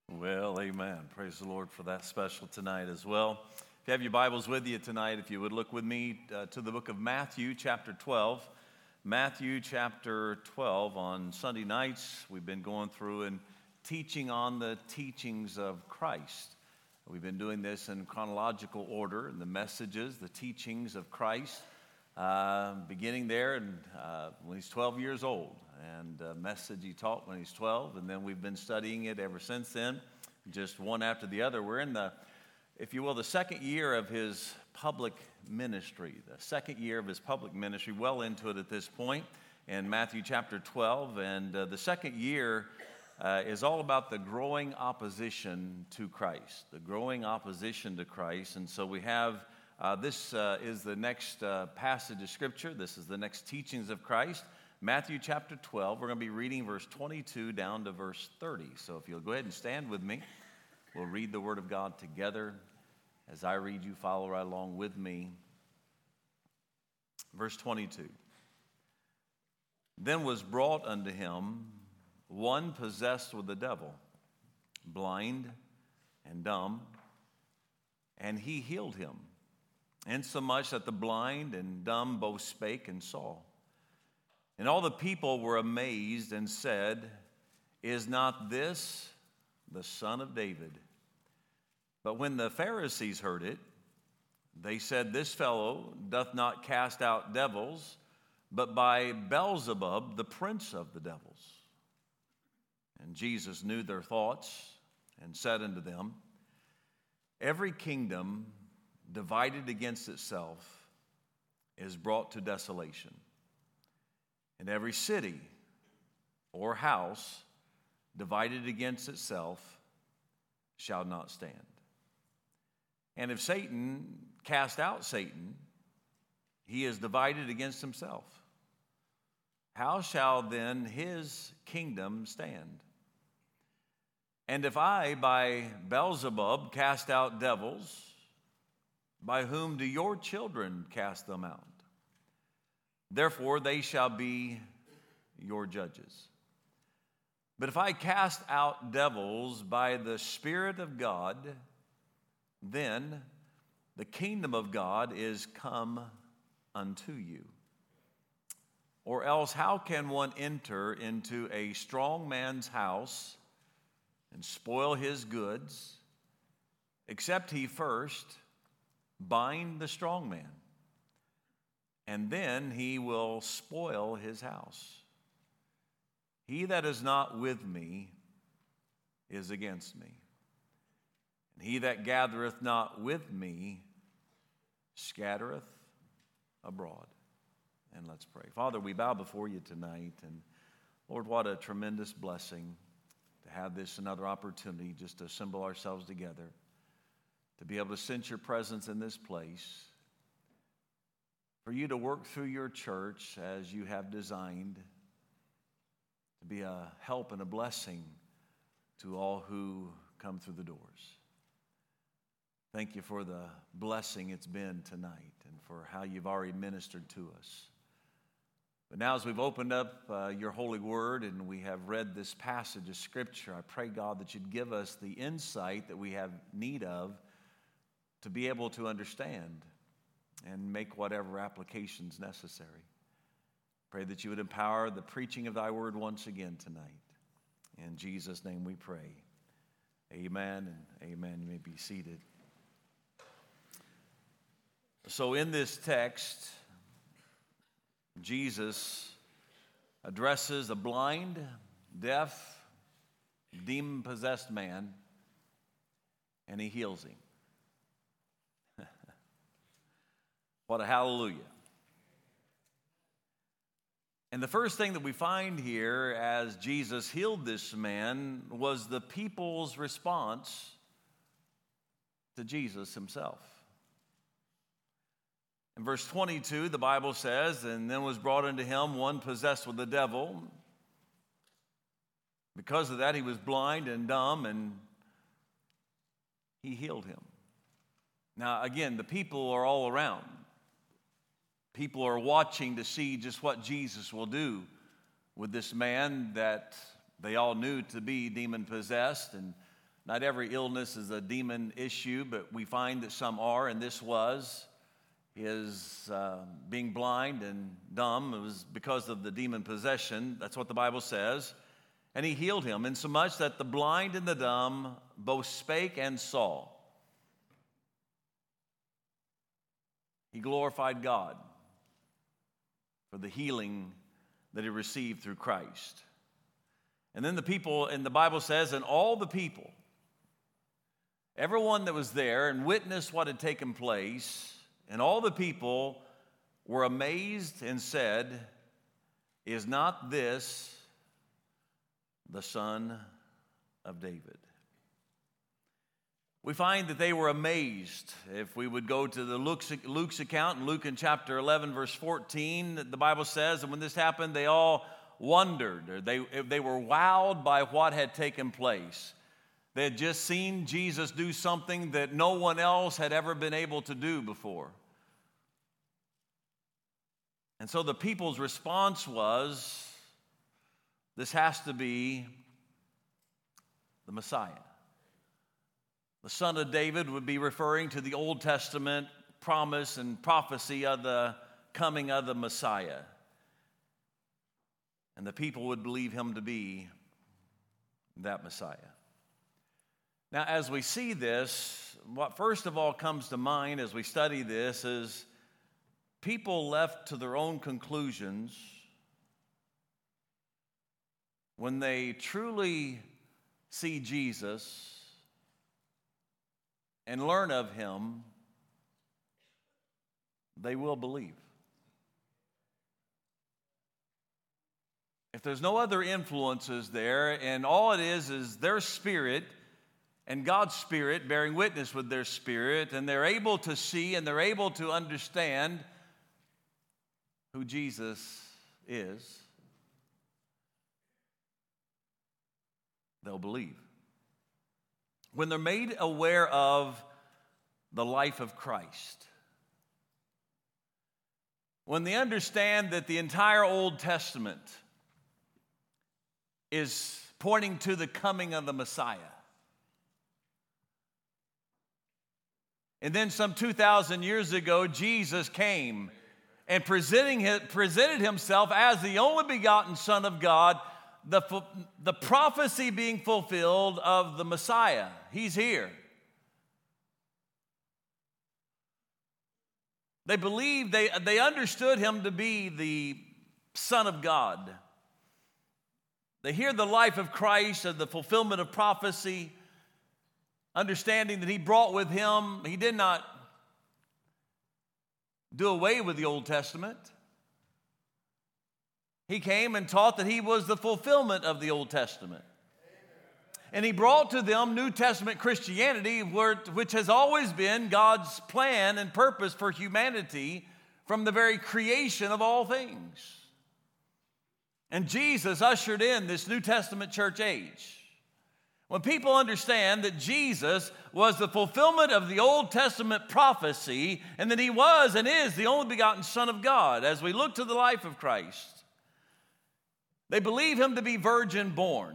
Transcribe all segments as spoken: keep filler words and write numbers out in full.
Well, amen. Praise the Lord for that special tonight as well. If you have your Bibles with you tonight, if you would look with me uh, to the book of Matthew, chapter twelve. Matthew, chapter twelve. On Sunday nights, we've been going through and teaching on the teachings of Christ. We've been doing this in chronological order, the messages, the teachings of Christ, uh, beginning there and, uh, when he's twelve years old. And a message he taught when he's twelve, and then we've been studying it ever since then, just one after the other. We're in the, if you will, the second year of his public ministry, the second year of his public ministry, well into it at this point, in Matthew chapter twelve. And uh, the second year uh, is all about the growing opposition to Christ, the growing opposition to Christ. And so we have, uh, this uh, is the next uh, passage of Scripture. This is the next teachings of Christ. Matthew chapter twelve, we're going to be reading verse twenty-two down to verse thirty. So if you'll go ahead and stand with me, we'll read the Word of God together. As I read, you follow right along with me. Verse twenty-two. Then was brought unto him one possessed with the devil, blind and dumb, and he healed him, insomuch that the blind and dumb both spake and saw. And all the people were amazed and said, Is not this the Son of David? But when the Pharisees heard it, they said, This fellow doth not cast out devils, but by Beelzebub, the prince of the devils. And Jesus knew their thoughts and said unto them, Every kingdom divided against itself is brought to desolation. And every city or house divided against itself shall not stand. And if Satan cast out Satan, he is divided against himself. How shall then his kingdom stand? And if I by Beelzebub cast out devils, by whom do your children cast them out? Therefore they shall be your judges. But if I cast out devils by the Spirit of God, then the kingdom of God is come unto you. Or else how can one enter into a strong man's house and spoil his goods, except he first bind the strong man? And then he will spoil his house. He that is not with me is against me. And he that gathereth not with me scattereth abroad. And let's pray. Father, we bow before you tonight. And Lord, what a tremendous blessing to have this another opportunity just to assemble ourselves together, to be able to sense your presence in this place, for you to work through your church as you have designed, to be a help and a blessing to all who come through the doors. Thank you for the blessing it's been tonight and for how you've already ministered to us. But now as we've opened up uh, your holy word and we have read this passage of Scripture, I pray, God, that you'd give us the insight that we have need of to be able to understand and make whatever applications necessary. Pray that you would empower the preaching of thy word once again tonight. In Jesus' name we pray. Amen and amen. You may be seated. So in this text, Jesus addresses a blind, deaf, demon-possessed man, and he heals him. What a hallelujah. And the first thing that we find here as Jesus healed this man was the people's response to Jesus himself. In verse twenty-two, the Bible says, And then was brought unto him one possessed with the devil. Because of that, he was blind and dumb, and he healed him. Now, again, the people are all around. People are watching to see just what Jesus will do with this man that they all knew to be demon-possessed. And Not every illness is a demon issue, but we find that some are, and this was. His uh, being blind and dumb, it was because of the demon possession. That's what the Bible says. And he healed him, insomuch that the blind and the dumb both spake and saw. He glorified God for the healing that he received through Christ. And then the people, and the Bible says, and all the people, everyone that was there and witnessed what had taken place, and all the people were amazed and said, is not this the Son of David? We find that they were amazed. If we would go to the Luke's, Luke's account, in Luke in chapter eleven, verse fourteen, the Bible says, and when this happened, they all wondered, or they, they were wowed by what had taken place. They had just seen Jesus do something that no one else had ever been able to do before. And so the people's response was, this has to be the Messiah. The Son of David would be referring to the Old Testament promise and prophecy of the coming of the Messiah. And the people would believe him to be that Messiah. Now, as we see this, what first of all comes to mind as we study this is people left to their own conclusions, when they truly see Jesus and learn of him, they will believe. If there's no other influences there, and all it is is their spirit and God's Spirit bearing witness with their spirit, and they're able to see and they're able to understand who Jesus is, they'll believe. When they're made aware of the life of Christ, when they understand that the entire Old Testament is pointing to the coming of the Messiah, and then some two thousand years ago, Jesus came and presenting his, presented himself as the only begotten Son of God, the, the prophecy being fulfilled of the Messiah. He's here. They believed, they, they understood him to be the Son of God. They hear the life of Christ and the fulfillment of prophecy, understanding that he brought with him, he did not do away with the Old Testament. He came and taught that he was the fulfillment of the Old Testament. And he brought to them New Testament Christianity, which has always been God's plan and purpose for humanity from the very creation of all things. And Jesus ushered in this New Testament church age. When people understand that Jesus was the fulfillment of the Old Testament prophecy, and that he was and is the only begotten Son of God, as we look to the life of Christ, they believe him to be virgin born.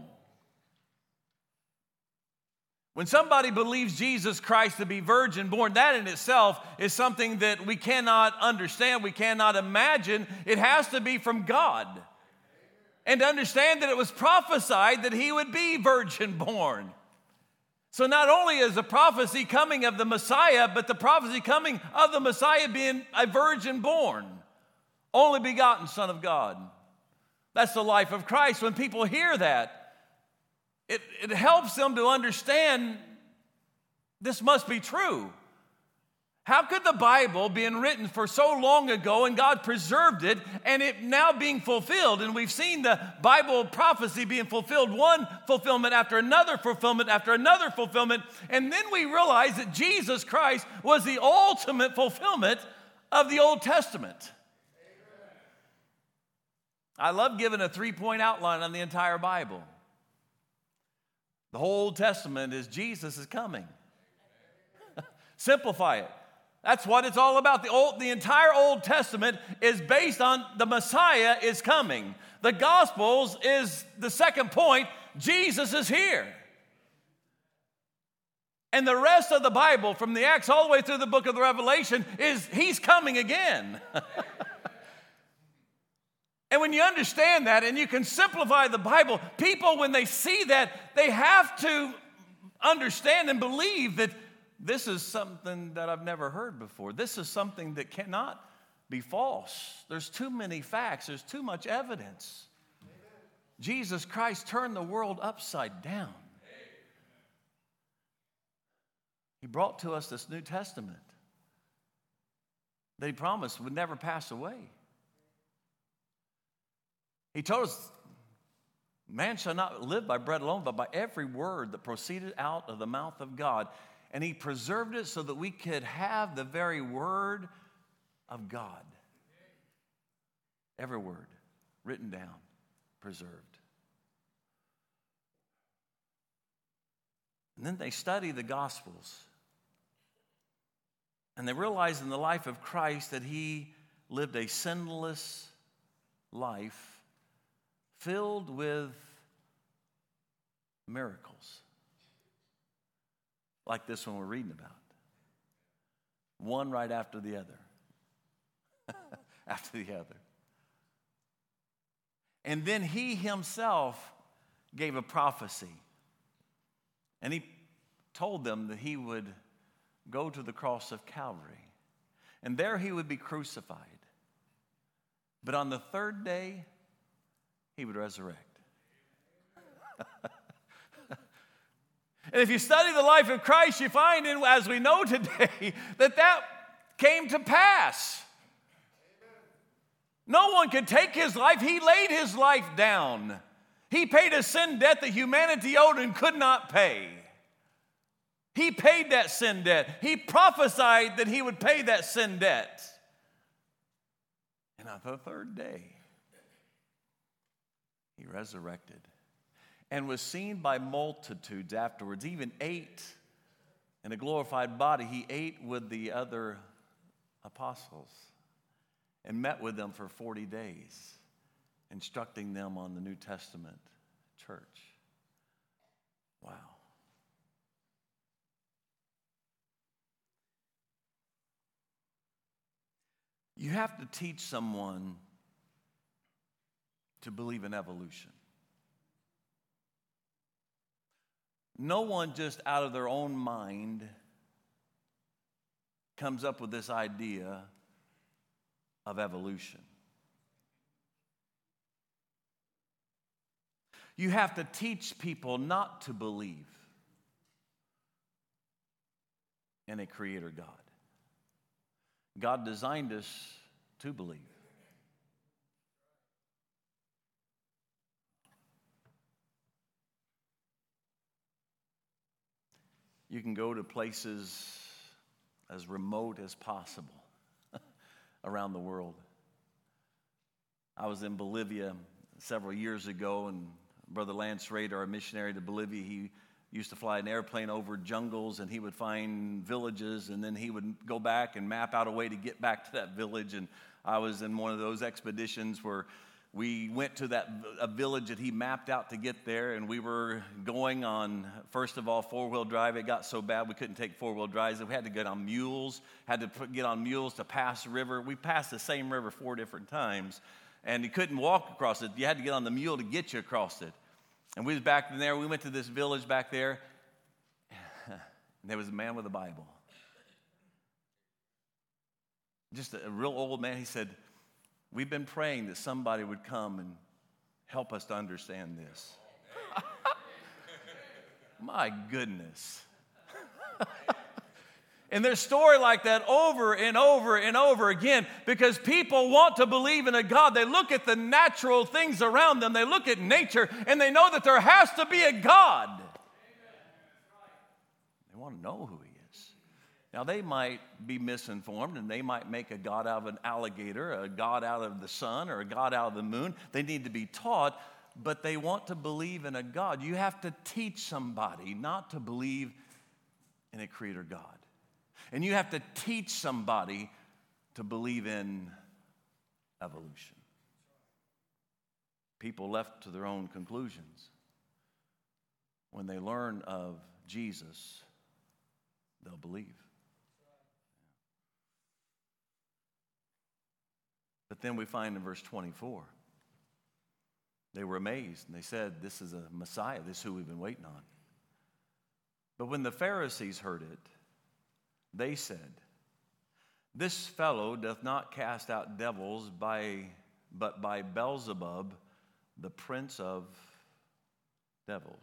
When somebody believes Jesus Christ to be virgin born, that in itself is something that we cannot understand, we cannot imagine. It has to be from God. And to understand that it was prophesied that he would be virgin born. So not only is the prophecy coming of the Messiah, but the prophecy coming of the Messiah being a virgin born, only begotten Son of God. That's the life of Christ. When people hear that, it, it helps them to understand this must be true. How could the Bible, being written for so long ago and God preserved it, and it now being fulfilled? And we've seen the Bible prophecy being fulfilled, one fulfillment after another fulfillment after another fulfillment. And then we realize that Jesus Christ was the ultimate fulfillment of the Old Testament. I love giving a three-point outline on the entire Bible. The whole Old Testament is Jesus is coming. Simplify it. That's what it's all about. The, old, the entire Old Testament is based on the Messiah is coming. The Gospels is the second point. Jesus is here. And the rest of the Bible, from the Acts all the way through the book of the Revelation, is he's coming again. And when you understand that and you can simplify the Bible, people, when they see that, they have to understand and believe that this is something that I've never heard before. This is something that cannot be false. There's too many facts. There's too much evidence. Amen. Jesus Christ turned the world upside down. Amen. He brought to us this New Testament that he promised would never pass away. He told us, man shall not live by bread alone, but by every word that proceeded out of the mouth of God. And he preserved it so that we could have the very word of God. Every word written down, preserved. And then they study the Gospels. And they realize in the life of Christ that he lived a sinless life filled with miracles. Like this one we're reading about. One right after the other. After the other. And then he himself gave a prophecy. And he told them that he would go to the cross of Calvary. And there he would be crucified. But on the third day, he would resurrect. And if you study the life of Christ, you find, in, as we know today, that that came to pass. No one could take his life. He laid his life down. He paid a sin debt that humanity owed and could not pay. He paid that sin debt. He prophesied that he would pay that sin debt. And on the third day, he resurrected and was seen by multitudes afterwards. He even ate in a glorified body. He ate with the other apostles and met with them for forty days, instructing them on the New Testament church. Wow. You have to teach someone to believe in evolution. No one just out of their own mind comes up with this idea of evolution. You have to teach people not to believe in a creator God. God designed us to believe. You can go to places as remote as possible around the world. I was in Bolivia several years ago, and Brother Lance Rader, our missionary to Bolivia, he used to fly an airplane over jungles, and he would find villages, and then he would go back and map out a way to get back to that village. And I was in one of those expeditions where we went to that a village that he mapped out to get there, and we were going on, first of all, four-wheel drive. It got so bad we couldn't take four-wheel drives. We had to get on mules, had to put, get on mules to pass the river. We passed the same river four different times, and you couldn't walk across it. You had to get on the mule to get you across it. And we was back in there. We went to this village back there, and there was a man with a Bible. Just a, a real old man. He said, "We've been praying that somebody would come and help us to understand this." My goodness. And there's a story like that over and over and over again because people want to believe in a God. They look at the natural things around them. They look at nature, and they know that there has to be a God. They want to know who he is. Now, they might be misinformed, and they might make a God out of an alligator, a God out of the sun, or a God out of the moon. They need to be taught, but they want to believe in a God. You have to teach somebody not to believe in a creator God. And you have to teach somebody to believe in evolution. People left to their own conclusions, when they learn of Jesus, they'll believe. But then we find in verse twenty-four, they were amazed and they said, this is a Messiah, this is who we've been waiting on. But when the Pharisees heard it, they said, this fellow doth not cast out devils by, but by Beelzebub, the prince of devils.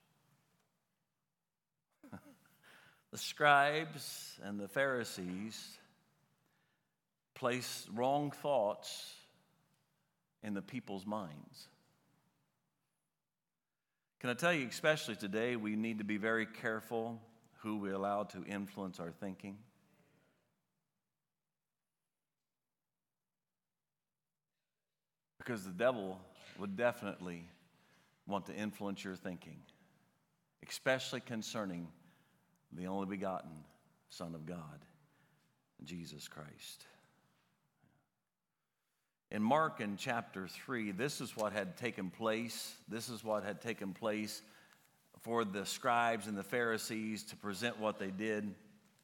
The scribes and the Pharisees placed wrong thoughts in the people's minds. Can I tell you, especially today, we need to be very careful who we allow to influence our thinking. Because the devil would definitely want to influence your thinking, especially concerning the only begotten Son of God, Jesus Christ. In Mark in chapter three, this is what had taken place. This is what had taken place for the scribes and the Pharisees to present what they did. In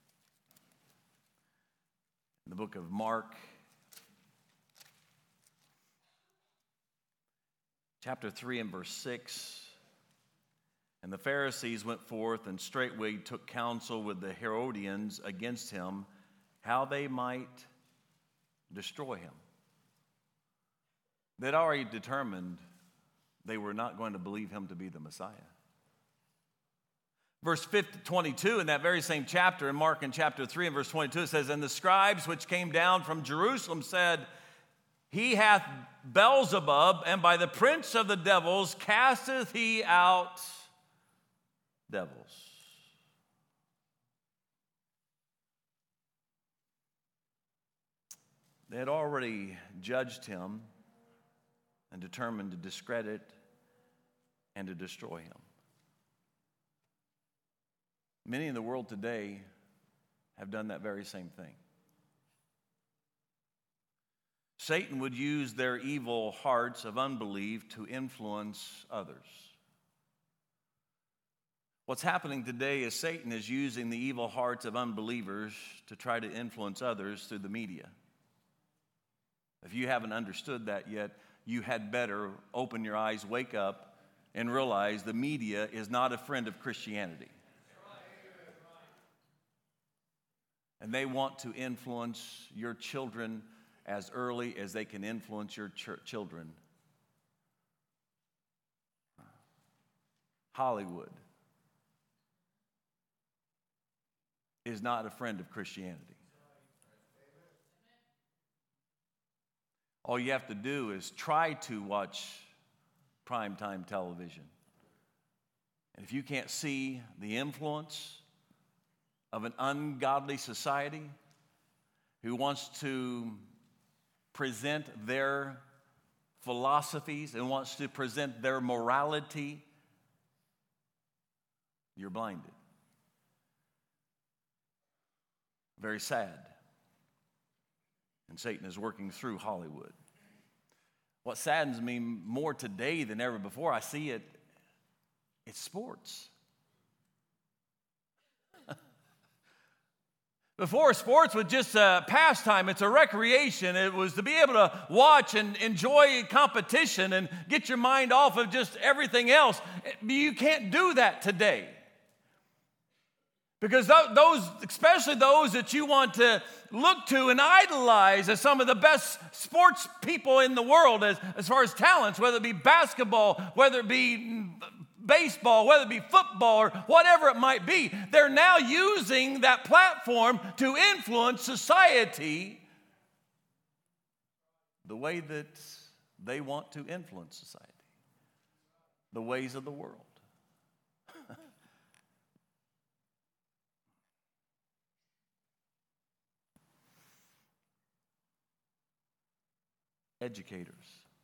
the book of Mark, chapter three and verse six, and the Pharisees went forth and straightway took counsel with the Herodians against him, how they might destroy him. They'd already determined they were not going to believe him to be the Messiah. Verse twenty-two in that very same chapter, in Mark in chapter three and verse twenty-two, it says, and the scribes which came down from Jerusalem said, he hath Beelzebub, and by the prince of the devils casteth he out devils. They had already judged him and determined to discredit and to destroy him. Many in the world today have done that very same thing. Satan would use their evil hearts of unbelief to influence others. What's happening today is Satan is using the evil hearts of unbelievers to try to influence others through the media. If you haven't understood that yet, you had better open your eyes, wake up, and realize the media is not a friend of Christianity. And they want to influence your children as early as they can influence your ch- children. Hollywood is not a friend of Christianity. All you have to do is try to watch primetime television. And if you can't see the influence of an ungodly society who wants to present their philosophies and wants to present their morality, you're blinded. Very sad. And Satan is working through Hollywood. What saddens me more today than ever before, I see it, it's sports. Before, sports was just a pastime. It's a recreation. It was to be able to watch and enjoy competition and get your mind off of just everything else. You can't do that today. Because those, especially those that you want to look to and idolize as some of the best sports people in the world as, as far as talents, whether it be basketball, whether it be baseball, whether it be football, or whatever it might be, they're now using that platform to influence society the way that they want to influence society, the ways of the world. Educators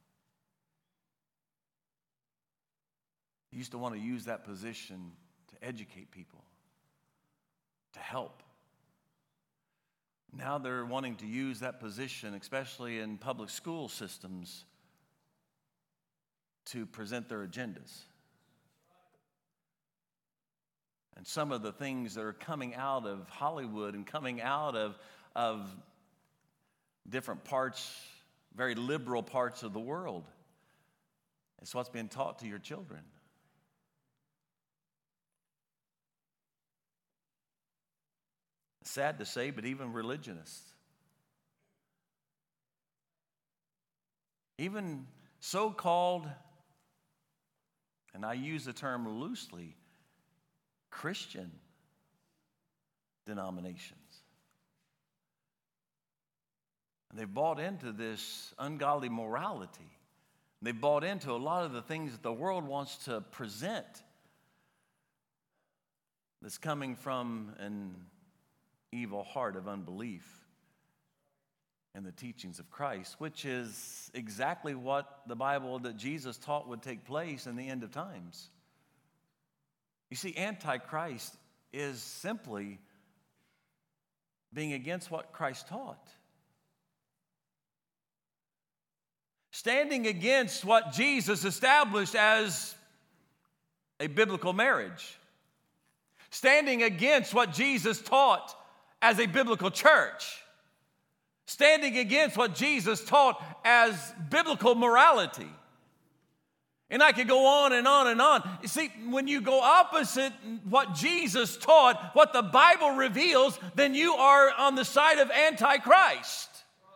used to want to use that position to educate people, to help. Now they're wanting to use that position, especially in public school systems, to present their agendas. and some of the things that are coming out of Hollywood and coming out of, of different parts, very liberal parts of the world. It's what's being taught to your children. Sad to say, but even religionists, even so-called, and I use the term loosely, Christian denominations. And they've bought into this ungodly morality. They've bought into a lot of the things that the world wants to present that's coming from an evil heart of unbelief in the teachings of Christ, which is exactly what the Bible that Jesus taught would take place in the end of times. You see, Antichrist is simply being against what Christ taught. Standing against what Jesus established as a biblical marriage. Standing against what Jesus taught as a biblical church. Standing against what Jesus taught as biblical morality. And I could go on and on and on. You see, when you go opposite what Jesus taught, what the Bible reveals, then you are on the side of Antichrist.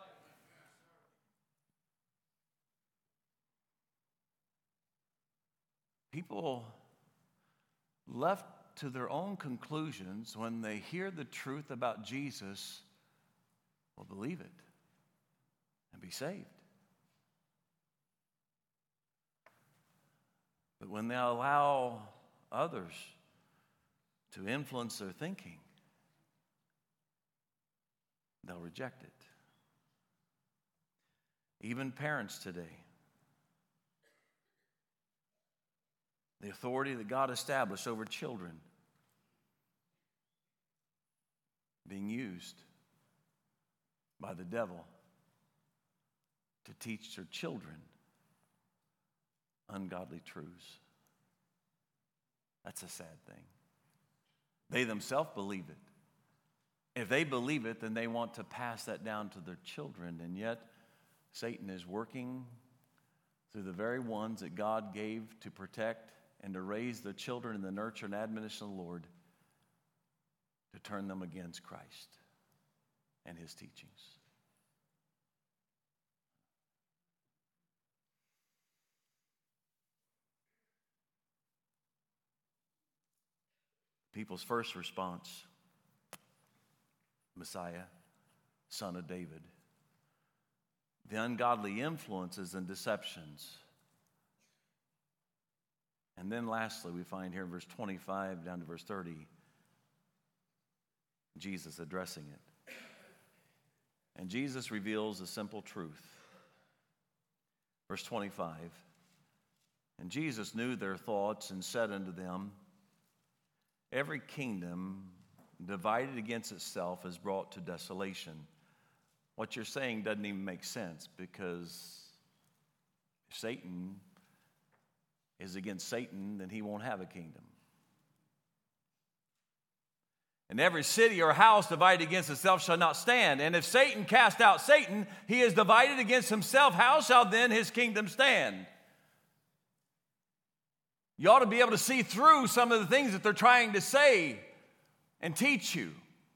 People left to their own conclusions when they hear the truth about Jesus will believe it and be saved. But when they allow others to influence their thinking, they'll reject it. Even parents today, the authority that God established over children being used by the devil to teach their children ungodly truths. That's a sad thing. They themselves believe it. If they believe it, then they want to pass that down to their children, and yet Satan is working through the very ones that God gave to protect and to raise the children in the nurture and admonition of the Lord, to turn them against Christ and his teachings. People's first response, Messiah, Son of David. The ungodly influences and deceptions. And then lastly, we find here in verse twenty-five down to verse thirty, Jesus addressing it. And Jesus reveals a simple truth. Verse twenty-five, and Jesus knew their thoughts and said unto them, every kingdom divided against itself is brought to desolation. What you're saying doesn't even make sense, because if Satan is against Satan, then he won't have a kingdom. And every city or house divided against itself shall not stand. And if Satan cast out Satan, he is divided against himself. How shall then his kingdom stand? You ought to be able to see through some of the things that they're trying to say and teach you.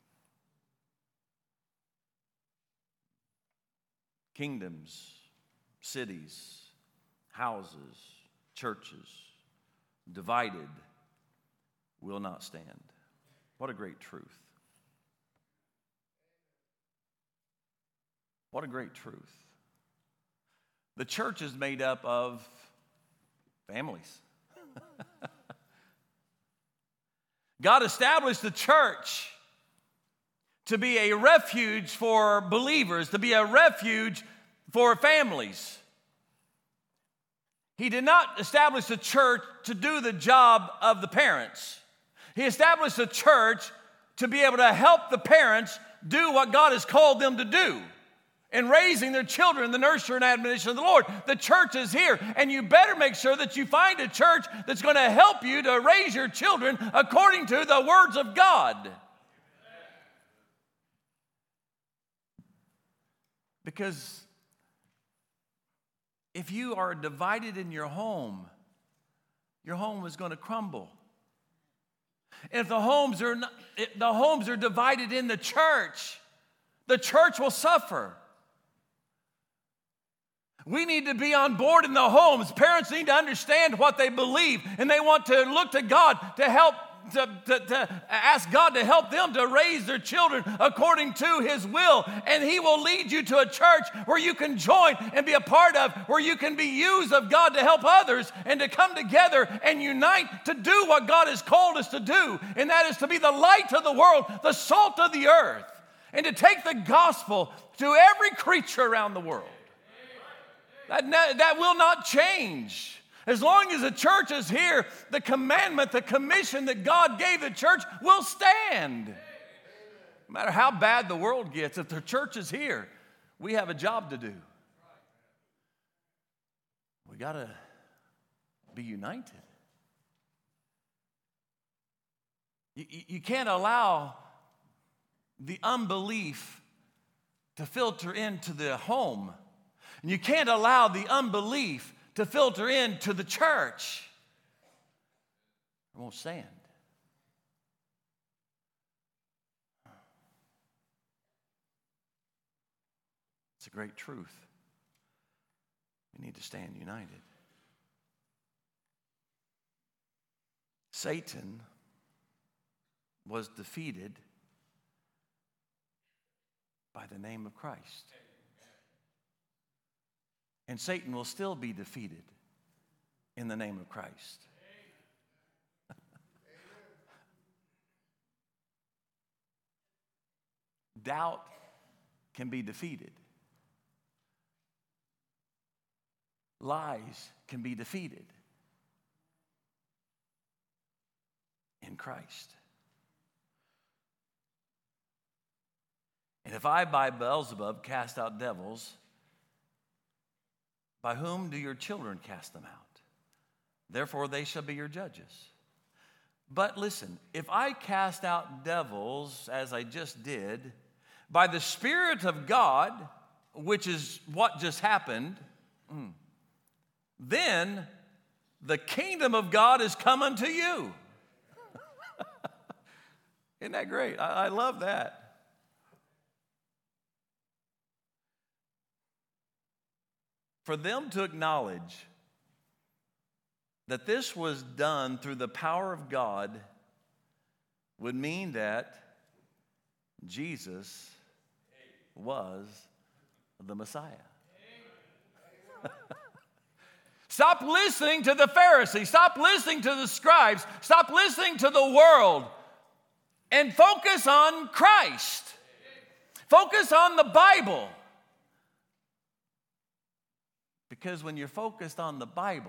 Kingdoms, cities, houses, churches, divided, will not stand. What a great truth. What a great truth. The church is made up of families. God established the church to be a refuge for believers, to be a refuge for families. He did not establish the church to do the job of the parents. He established the church to be able to help the parents do what God has called them to do and raising their children in the nurture and admonition of the Lord. The church is here, and you better make sure that you find a church that's going to help you to raise your children according to the words of God. Because if you are divided in your home, your home is going to crumble. And if the homes are not, if the homes are divided in the church, the church will suffer. We need to be on board in the homes. Parents need to understand what they believe, and they want to look to God to help, to, to, to ask God to help them to raise their children according to His will. And He will lead you to a church where you can join and be a part of, where you can be used of God to help others and to come together and unite to do what God has called us to do. And that is to be the light of the world, the salt of the earth, and to take the gospel to every creature around the world. That, that will not change. As long as the church is here, the commandment, the commission that God gave the church will stand. No matter how bad the world gets, if the church is here, we have a job to do. We got to be united. You, you can't allow the unbelief to filter into the home. And you can't allow the unbelief to filter into the church. It won't stand. It's a great truth. We need to stand united. Satan was defeated by the name of Christ. And Satan will still be defeated in the name of Christ. Doubt can be defeated. Lies can be defeated in Christ. And if I, by Beelzebub, cast out devils, by whom do your children cast them out? Therefore they shall be your judges. But listen, if I cast out devils, as I just did, by the Spirit of God, which is what just happened, then the kingdom of God is coming to you. Isn't that great? I, I love that. For them to acknowledge that this was done through the power of God would mean that Jesus was the Messiah. Stop listening to the Pharisees. Stop listening to the scribes. Stop listening to the world. And focus on Christ. Focus on the Bible. Because when you're focused on the Bible,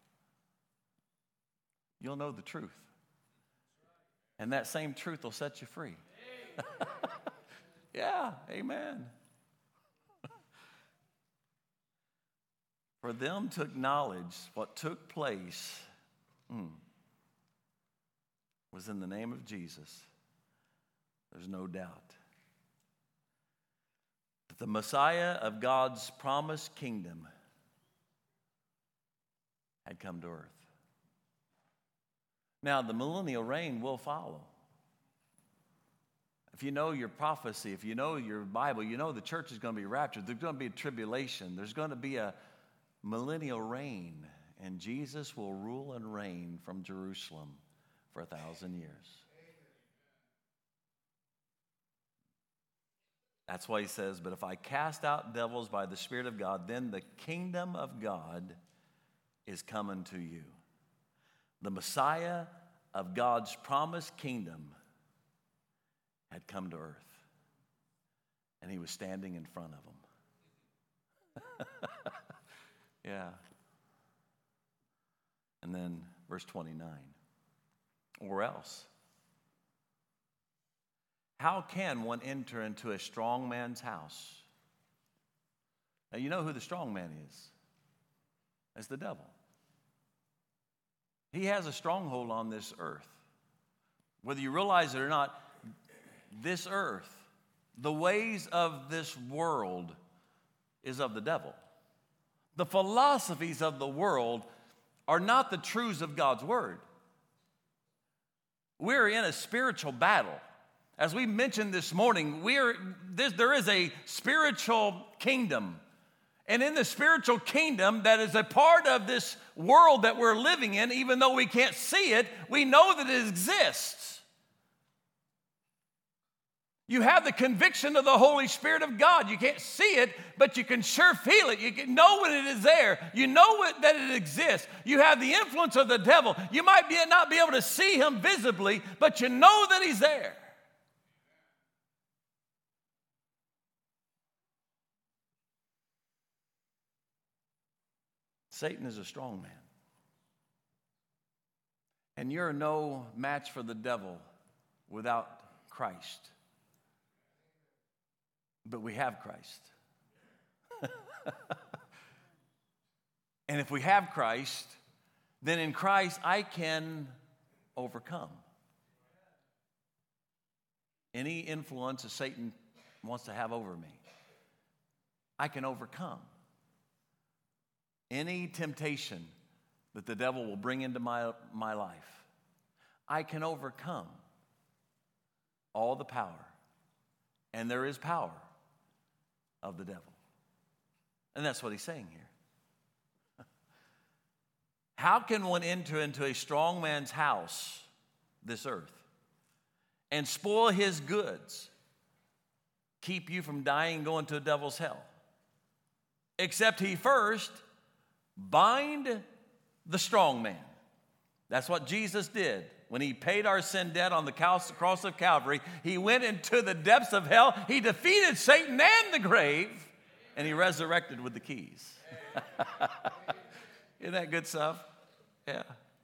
you'll know the truth. And that same truth will set you free. Yeah, amen. For them to acknowledge what took place mm, was in the name of Jesus. There's no doubt that the Messiah of God's promised kingdom had come to earth. Now, the millennial reign will follow. If you know your prophecy, if you know your Bible, you know the church is going to be raptured. There's going to be a tribulation. There's going to be a millennial reign, and Jesus will rule and reign from Jerusalem for a thousand years. That's why he says, but if I cast out devils by the Spirit of God, then the kingdom of God is coming to you. The Messiah of God's promised kingdom had come to earth, and he was standing in front of them. Yeah. And then verse twenty-nine. Or else, how can one enter into a strong man's house Now, you know who the strong man is? It's the devil. He has a stronghold on this earth. Whether you realize it or not, this earth, the ways of this world is of the devil. The philosophies of the world are not the truths of God's word. We're in a spiritual battle. As we mentioned this morning, we're, there is a spiritual kingdom. And in the spiritual kingdom that is a part of this world that we're living in, even though we can't see it, we know that it exists. You have the conviction of the Holy Spirit of God. You can't see it, but you can sure feel it. You can know when it is there. You know it, that it exists. You have the influence of the devil. You might be, not be able to see him visibly, but you know that he's there. Satan is a strong man. And you're no match for the devil without Christ. But we have Christ. And if we have Christ, then in Christ I can overcome any influence that Satan wants to have over me. I can overcome any temptation that the devil will bring into my, my life. I can overcome all the power, and there is power, of the devil. And that's what he's saying here. How can one enter into a strong man's house, this earth, and spoil his goods, keep you from dying and going to the devil's hell? Except he first bind the strong man. That's what Jesus did. When he paid our sin debt on the cross of Calvary, he went into the depths of hell. He defeated Satan and the grave, and he resurrected with the keys. Isn't that good stuff? Yeah.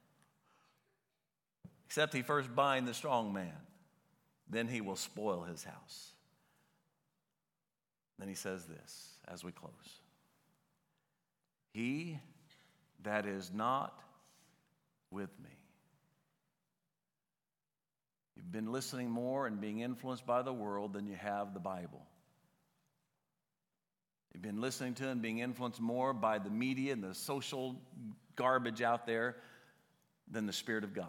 Except he first bind the strong man. Then he will spoil his house. Then he says this as we close. He that is not with me. You've been listening more and being influenced by the world than you have the Bible. You've been listening to and being influenced more by the media and the social garbage out there than the Spirit of God.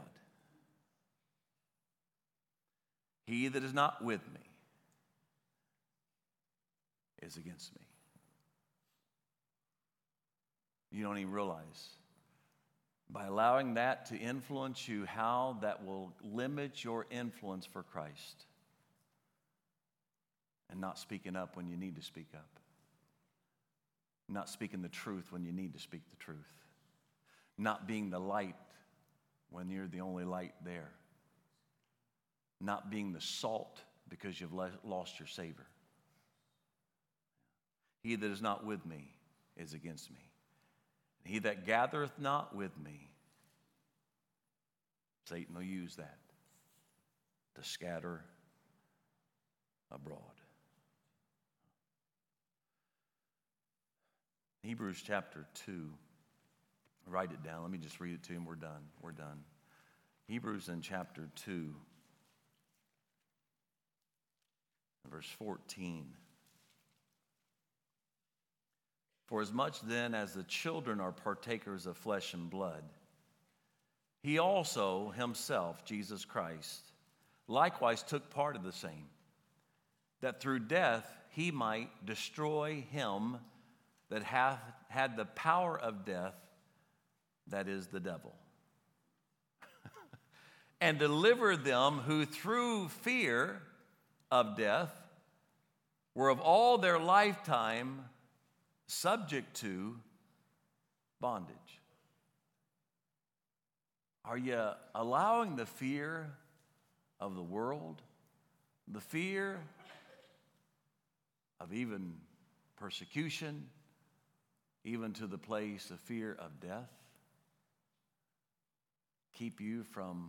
He that is not with me is against me. You don't even realize. By allowing that to influence you, how that will limit your influence for Christ. And not speaking up when you need to speak up. Not speaking the truth when you need to speak the truth. Not being the light when you're the only light there. Not being the salt because you've lost your savor. He that is not with me is against me. He that gathereth not with me, Satan will use that to scatter abroad. Hebrews chapter two. Write it down. Let me just read it to you and we're done. We're done. Hebrews in chapter two, verse fourteen. For as much then as the children are partakers of flesh and blood, he also himself, Jesus Christ, likewise took part of the same, that through death he might destroy him that hath had the power of death, that is the devil, and deliver them who through fear of death were of all their lifetime subject to bondage. Are you allowing the fear of the world, the fear of even persecution, even to the place of fear of death, keep you from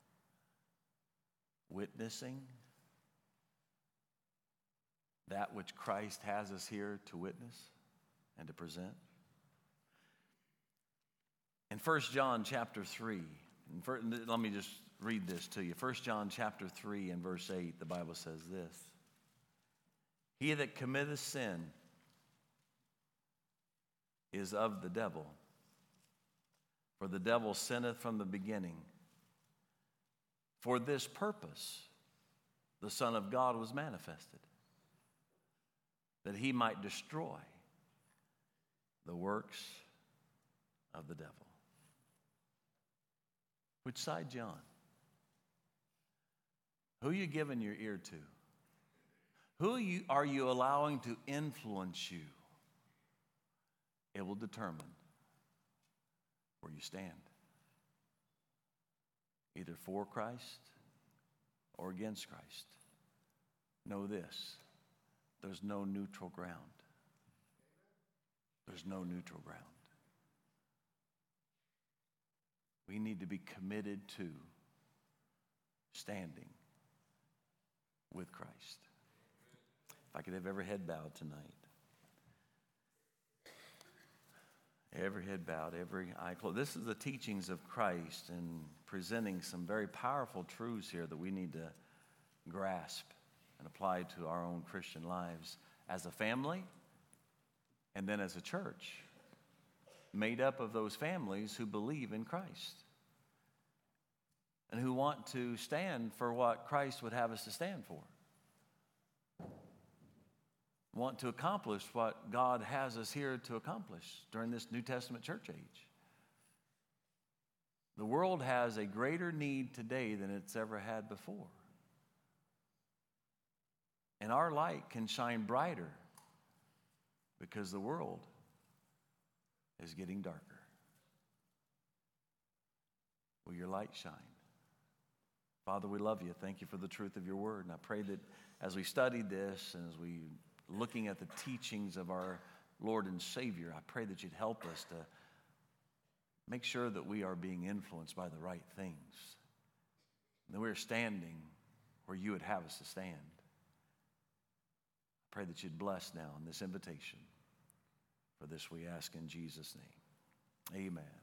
witnessing that which Christ has us here to witness? and to present. In First John chapter three, and for, let me just read this to you. First John chapter three and verse eight, the Bible says this. He that committeth sin is of the devil, for the devil sinneth from the beginning. For this purpose the Son of God was manifested, that he might destroy the works of the devil. Which side you on? Who are you giving your ear to? Who you, are you allowing to influence you? It will determine where you stand. Either for Christ or against Christ. Know this, there's no neutral ground. There's no neutral ground. We need to be committed to standing with Christ. If I could have every head bowed tonight. Every head bowed, every eye closed. This is the teachings of Christ and presenting some very powerful truths here that we need to grasp and apply to our own Christian lives as a family and then as a church, made up of those families who believe in Christ and who want to stand for what Christ would have us to stand for. Want to accomplish what God has us here to accomplish during this New Testament church age. The world has a greater need today than it's ever had before. And our light can shine brighter because the world is getting darker. Will your light shine? Father, we love you. Thank you for the truth of your word. And I pray that as we study this and as we looking at the teachings of our Lord and Savior, I pray that you'd help us to make sure that we are being influenced by the right things, that we're standing where you would have us to stand. I pray that you'd bless now in this invitation. For this we ask in Jesus' name. Amen.